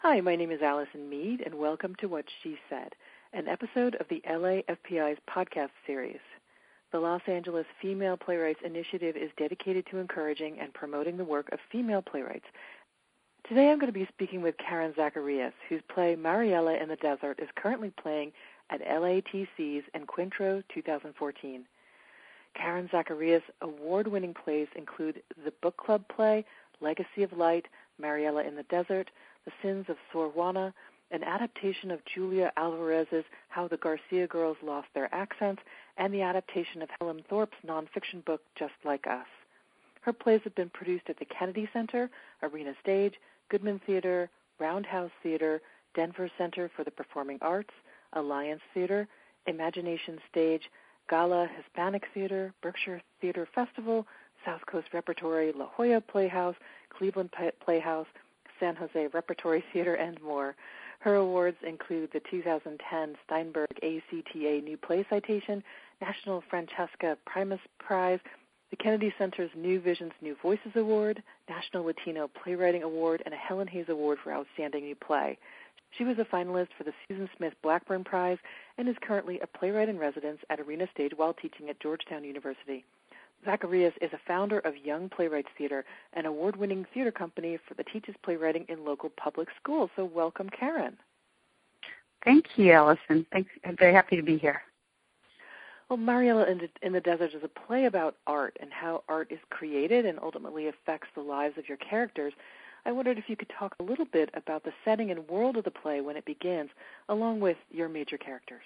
Hi, my name is Allison Mead, and welcome to What She Said, an episode of the LAFPI's podcast series. The Los Angeles Female Playwrights Initiative is dedicated to encouraging and promoting the work of female playwrights. Today I'm going to be speaking with Karen Zacharias, whose play Mariella in the Desert is currently playing at LATC's Encuentro 2014. Karen Zacharias' award-winning plays include the book club play Legacy of Light, Mariella in the Desert, The Sins of Sor Juana, an adaptation of Julia Alvarez's How the Garcia Girls Lost Their Accents, and the adaptation of Helen Thorpe's nonfiction book Just Like Us. Her plays have been produced at the Kennedy Center, Arena Stage, Goodman Theater, Roundhouse Theater, Denver Center for the Performing Arts, Alliance Theater, Imagination Stage, Gala Hispanic Theater, Berkshire Theater Festival, South Coast Repertory, La Jolla Playhouse, Cleveland Playhouse, San Jose Repertory Theater, and more. Her awards include the 2010 Steinberg ACTA New Play Citation, National Francesca Primus Prize, the Kennedy Center's New Visions New Voices Award, National Latino Playwriting Award, and a Helen Hayes Award for Outstanding New Play. She was a finalist for the Susan Smith Blackburn Prize and is currently a playwright in residence at Arena Stage while teaching at Georgetown University. Zacharias is a founder of Young Playwrights Theater, an award-winning theater company that teaches playwriting in local public schools. So welcome, Karen. Thank you, Allison. Thanks. I'm very happy to be here. Well, Mariella in the Desert is a play about art and how art is created and ultimately affects the lives of your characters. I wondered if you could talk a little bit about the setting and world of the play when it begins, along with your major characters.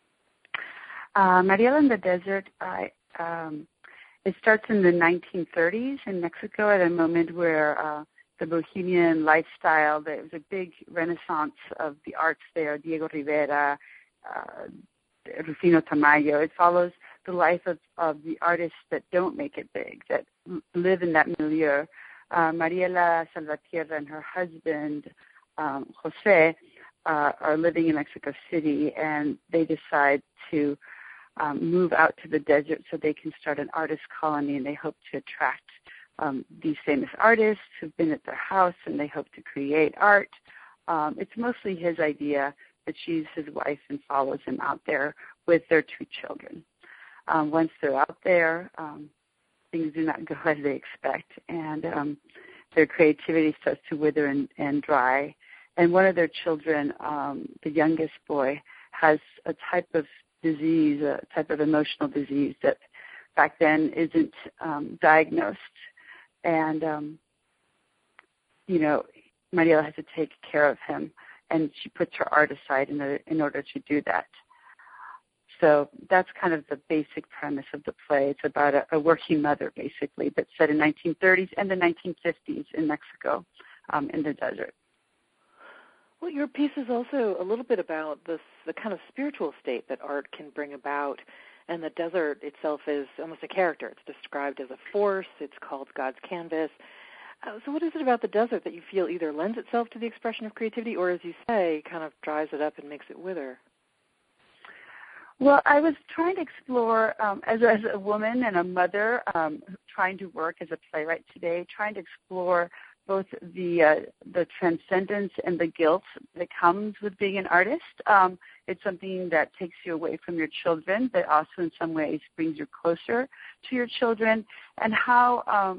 Mariella in the Desert, it starts in the 1930s in Mexico at a moment where the bohemian lifestyle, there was a big renaissance of the arts there, Diego Rivera, Rufino Tamayo. It follows the life of the artists that don't make it big, that live in that milieu. Mariela Salvatierra and her husband, Jose, are living in Mexico City, and they decide to move out to the desert so they can start an artist colony, and they hope to attract these famous artists who've been at their house, and they hope to create art. It's mostly his idea, but she's his wife and follows him out there with their two children. Once they're out there, things do not go as they expect, and their creativity starts to wither and dry. And one of their children, the youngest boy, has a type of disease, a type of emotional disease that back then isn't diagnosed. And, Mariela has to take care of him, and she puts her art aside in order to do that. So that's kind of the basic premise of the play. It's about a working mother, basically, but set in 1930s and the 1950s in Mexico, in the desert. Well, your piece is also a little bit about the kind of spiritual state that art can bring about, and the desert itself is almost a character. It's described as a force. It's called God's canvas. So what is it about the desert that you feel either lends itself to the expression of creativity or, as you say, kind of dries it up and makes it wither? Well, I was trying to explore, as a woman and a mother, trying to work as a playwright today, trying to explore both the transcendence and the guilt that comes with being an artist. It's something that takes you away from your children, but also in some ways brings you closer to your children, and how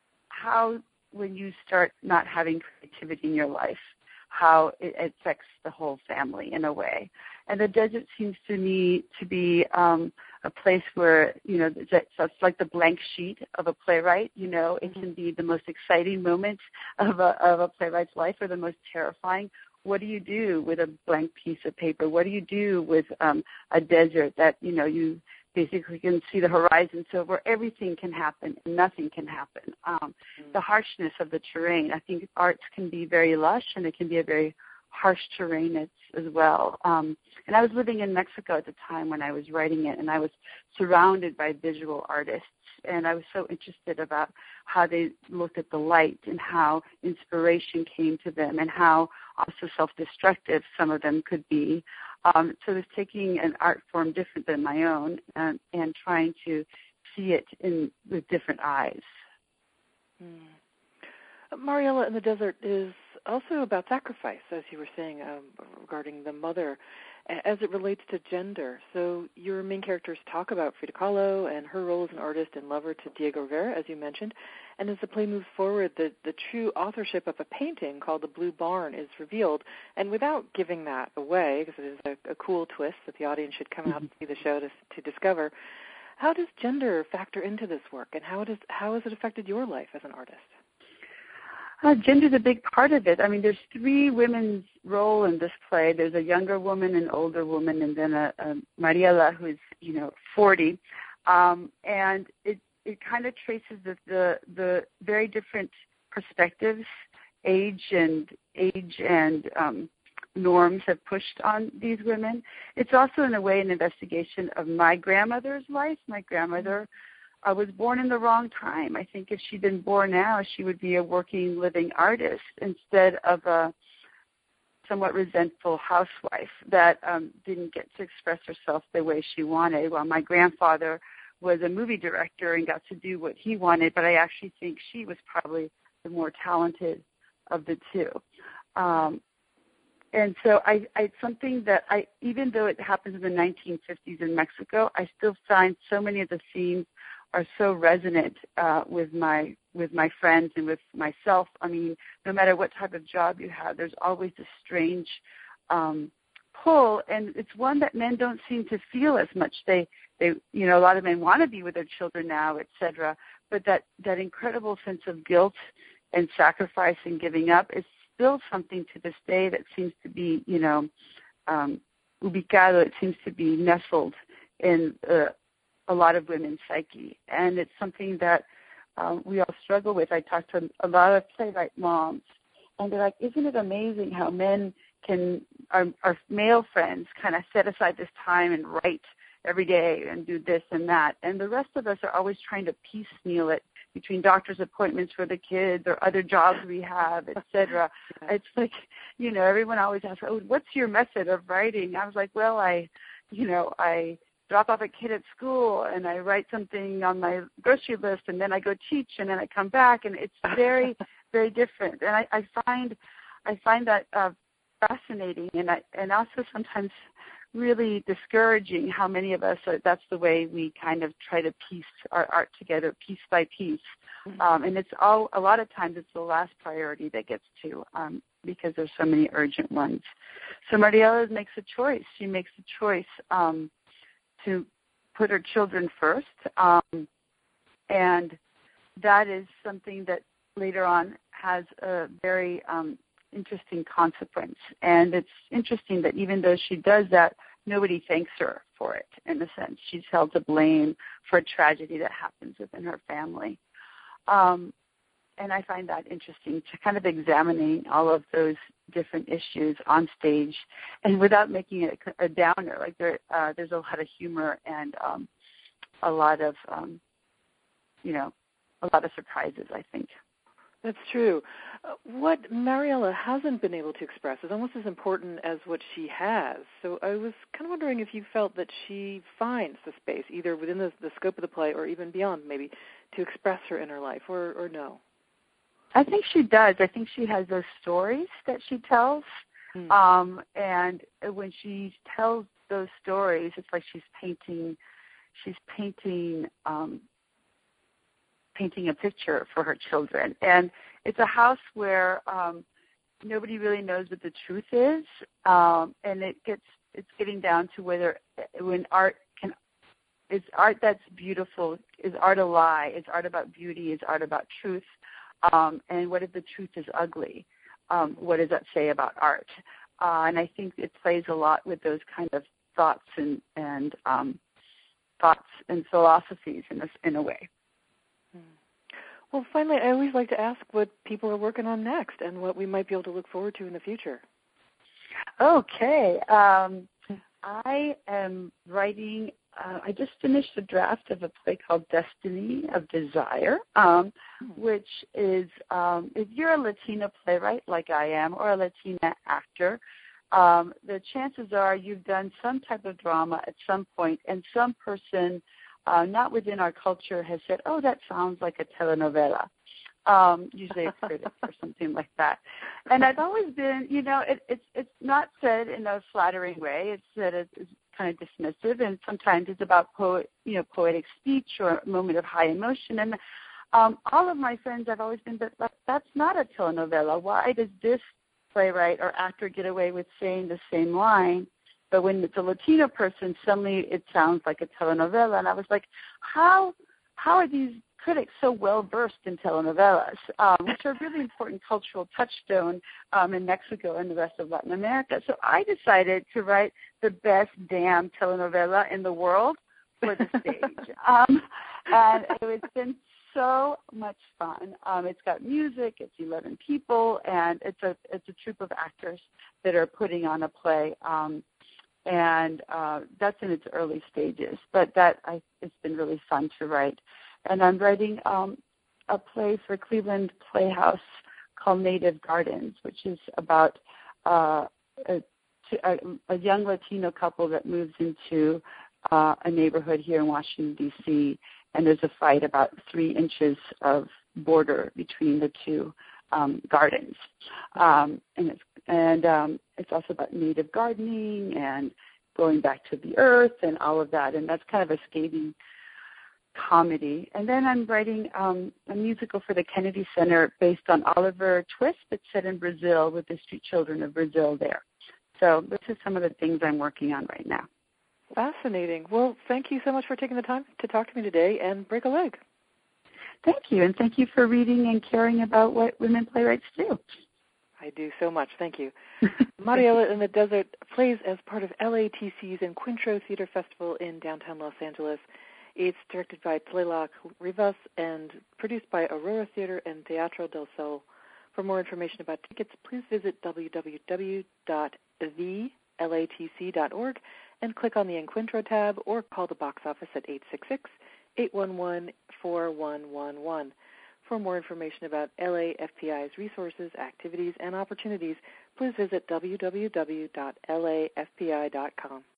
when you start not having creativity in your life, how it affects the whole family in a way. And the desert seems to me to be a place where, it's like the blank sheet of a playwright. It can be the most exciting moment of a playwright's life or the most terrifying. What do you do with a blank piece of paper? What do you do with a desert that, you basically can see the horizon, so where everything can happen and nothing can happen. The harshness of the terrain. I think arts can be very lush, and it can be a very harsh terrain as well. And I was living in Mexico at the time when I was writing it, and I was surrounded by visual artists, and I was so interested about how they looked at the light and how inspiration came to them and how also self-destructive some of them could be. So it was taking an art form different than my own and trying to see it with different eyes. Mariella in the Desert is also about sacrifice, as you were saying, regarding the mother, as it relates to gender. So your main characters talk about Frida Kahlo and her role as an artist and lover to Diego Rivera, as you mentioned. And as the play moves forward, the true authorship of a painting called The Blue Barn is revealed. And without giving that away, because it is a cool twist that the audience should come out and see the show to discover, how does gender factor into this work, and how has it affected your life as an artist? Gender's a big part of it. I mean, there's 3 women's role in this play. There's a younger woman, an older woman, and then a Mariela who's 40. And it kind of traces the very different perspectives, age and norms have pushed on these women. It's also, in a way, an investigation of my grandmother's life. My grandmother was born in the wrong time. I think if she'd been born now, she would be a working, living artist instead of a somewhat resentful housewife that didn't get to express herself the way she wanted. While my grandfather was a movie director and got to do what he wanted, but I actually think she was probably the more talented of the two. And so it's something that even though it happens in the 1950s in Mexico, I still find so many of the themes are so resonant with my friends and with myself. I mean, no matter what type of job you have, there's always this strange pull, and it's one that men don't seem to feel as much. They a lot of men want to be with their children now, etc. But that incredible sense of guilt and sacrifice and giving up is still something to this day that seems to be, ubicado. It seems to be nestled in a lot of women's psyche, and it's something that we all struggle with. I talk to a lot of playwright moms, and they're like, "Isn't it amazing how men our male friends kind of set aside this time and write every day and do this and that, and the rest of us are always trying to piecemeal it between doctor's appointments for the kids or other jobs we have, etc." It's like, everyone always asks, "Oh, what's your method of writing?" I was like, "Well, I drop off a kid at school and I write something on my grocery list, and then I go teach, and then I come back," and it's very, very different. And I find that fascinating, and also sometimes really discouraging how many of us that's the way we kind of try to piece our art together piece by piece. And it's a lot of times it's the last priority that gets to, because there's so many urgent ones. So Mariela makes a choice. She makes a choice to put her children first, and that is something that later on has a very interesting consequence. And it's interesting that even though she does that, nobody thanks her for it, in a sense. She's held to blame for a tragedy that happens within her family. And I find that interesting, to kind of examining all of those different issues on stage, and without making it a downer. Like there's a lot of humor and a lot of surprises, I think. That's true. What Mariela hasn't been able to express is almost as important as what she has. So I was kind of wondering if you felt that she finds the space, either within the scope of the play or even beyond, maybe, to express her inner life, or no? I think she does. I think she has those stories that she tells. And when she tells those stories, it's like she's painting a picture for her children. And it's a house where nobody really knows what the truth is, and it's getting down to whether when is art that's beautiful, is art a lie, is art about beauty, is art about truth, and what if the truth is ugly? What does that say about art? And I think it plays a lot with those kind of thoughts and thoughts and philosophies in a way. Well, finally, I always like to ask what people are working on next and what we might be able to look forward to in the future. Okay. I am writing, I just finished a draft of a play called Destiny of Desire, which is, if you're a Latina playwright like I am, or a Latina actor, the chances are you've done some type of drama at some point, and some person not within our culture has said, "Oh, that sounds like a telenovela." Usually it's critics or something like that. And I've always been, it's not said in a flattering way. It's said it's kind of dismissive, and sometimes it's about poetic speech or a moment of high emotion. And all of my friends, I've always been, but that's not a telenovela. Why does this playwright or actor get away with saying the same line, but when it's a Latino person, suddenly it sounds like a telenovela? And I was like, how are these critics so well versed in telenovelas, which are a really important cultural touchstone in Mexico and the rest of Latin America? So I decided to write the best damn telenovela in the world for the stage. And it's been so much fun. It's got music, it's 11 people, and it's a troupe of actors that are putting on a play. And that's in its early stages, but it's been really fun to write. And I'm writing a play for Cleveland Playhouse called Native Gardens, which is about a young Latino couple that moves into a neighborhood here in Washington, D.C., and there's a fight about 3 inches of border between the two gardens. And it's also about native gardening and going back to the earth and all of that, and that's kind of a scathing comedy. And then I'm writing a musical for the Kennedy Center based on Oliver Twist that's set in Brazil with the street children of Brazil there. So this is some of the things I'm working on right now. Fascinating. Well, thank you so much for taking the time to talk to me today, and break a leg. Thank you, and thank you for reading and caring about what women playwrights do. I do so much. Thank you. Mariela in the Desert plays as part of LATC's Encuentro Theater Festival in downtown Los Angeles. It's directed by Tlaloc Rivas and produced by Aurora Theater and Teatro del Sol. For more information about tickets, please visit www.thelatc.org and click on the Encuentro tab, or call the box office at 866-811-4111. For more information about LAFPI's resources, activities, and opportunities, please visit www.lafpi.com.